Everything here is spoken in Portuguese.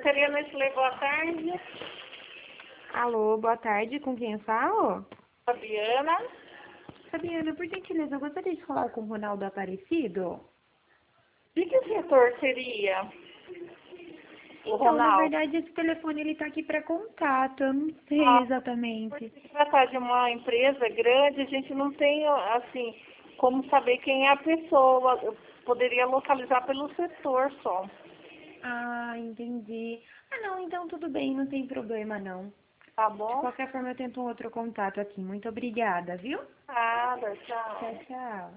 Portaria Nestlé, boa tarde. Alô, boa tarde, com quem eu falo? Fabiana. Fabiana, por gentileza, eu gostaria de falar com o Ronaldo Aparecido. De que setor seria o Então, na Ronaldo? verdade, esse telefone ele tá aqui para contato, eu não sei Ah, por exatamente. se tratar de uma empresa grande, a gente não tem, assim, como saber quem é a pessoa. Eu poderia localizar pelo setor só. Ah, entendi. Ah, não, então tudo bem, não tem problema não. Tá De bom? qualquer forma, eu tento um outro contato aqui. Muito obrigada, viu? Nada, tchau. Tchau, tchau.